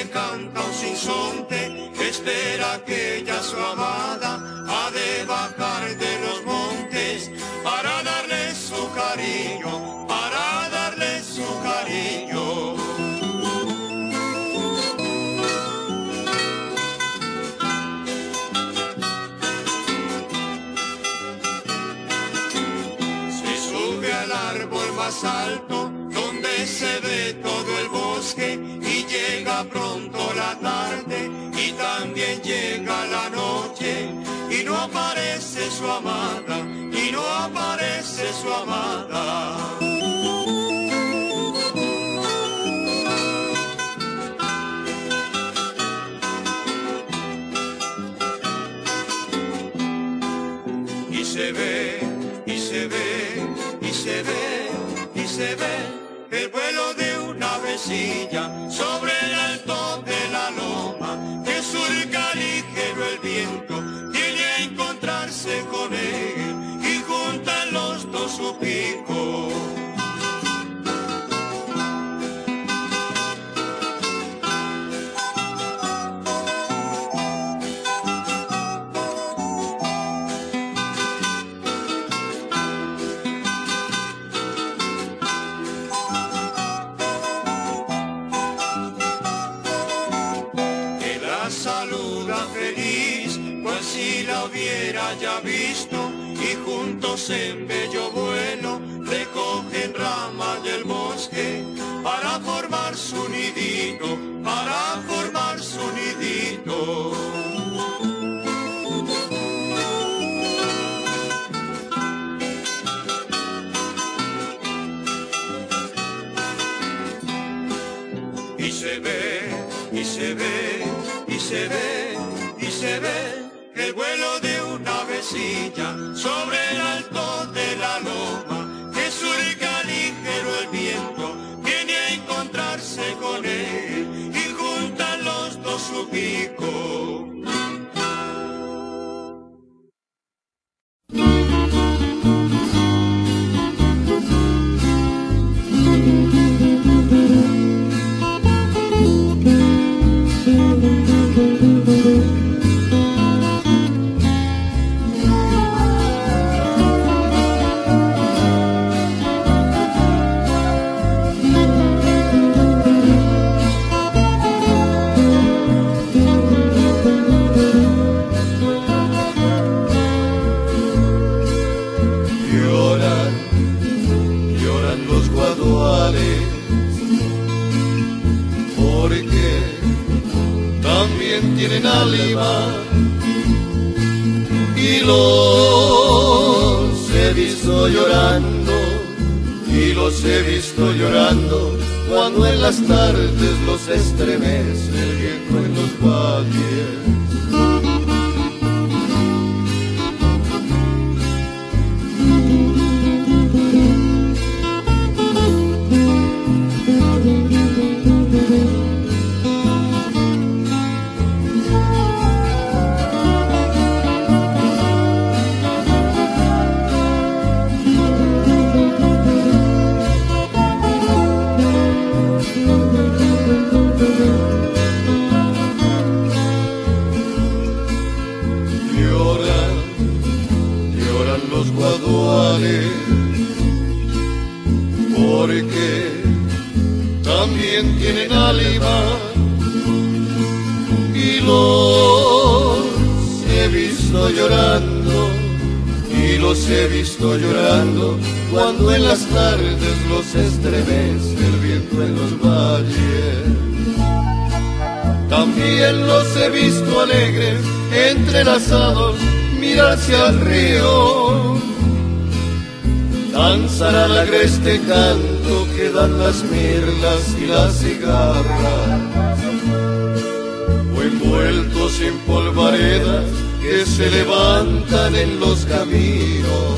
le canta un sinsonte, espera que ella su amada ha de bajar de los montes para darle su cariño, para darle su cariño. Se sube al árbol más alto donde se ve todo el bosque y llega pronto la tarde y también llega la noche y no aparece su amada, y no aparece su amada. Y se ve, y se ve, y se ve, y se ve el vuelo de una avecilla sobre el alto de la loma, que surca ligero el viento, viene a encontrarse con él y juntan los dos su pico. Saluda feliz, pues si la hubiera ya visto, y juntos en bello vuelo recogen ramas del bosque para formar su nidito, para formar su nidito. Y se ve, y se ve, y se ve, y se ve el vuelo de una avecilla sobre el alto de la loma, que surca ligero el viento, viene a encontrarse con él y juntan los dos su pico. Tienen alma y los he visto llorando, y los he visto llorando cuando en las tardes los estremece el viento en los valles. Porque también tienen alma y los he visto llorando, y los he visto llorando cuando en las tardes los estremece el viento en los valles. También los he visto alegres, entrelazados, mirarse al río, danzar al agreste canto que dan las mirlas y las cigarras, o envueltos en polvaredas que se levantan en los caminos,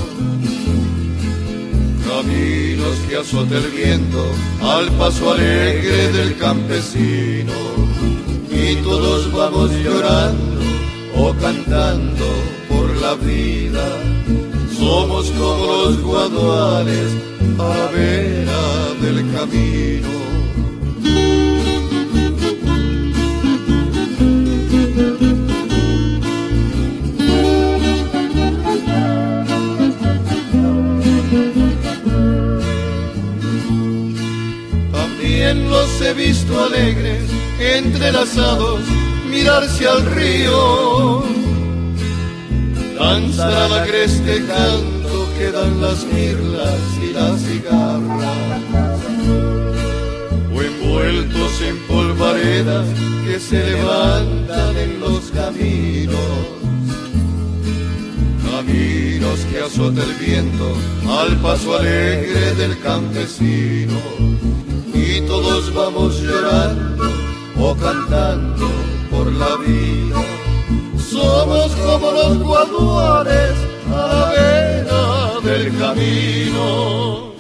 caminos que azota el viento al paso alegre del campesino, y todos vamos llorando o cantando por la vida. Somos como los guaduales a la vera del camino. alegres, entrelazados, mirarse al río. Danzar al agreste canto que dan las mirlas y las cigarras, o envueltos en polvaredas que se levantan en los caminos. Caminos que azota el viento al paso alegre del campesino, y todos vamos llorando o cantando por la vida. Somos como los guaduares a la vera del camino.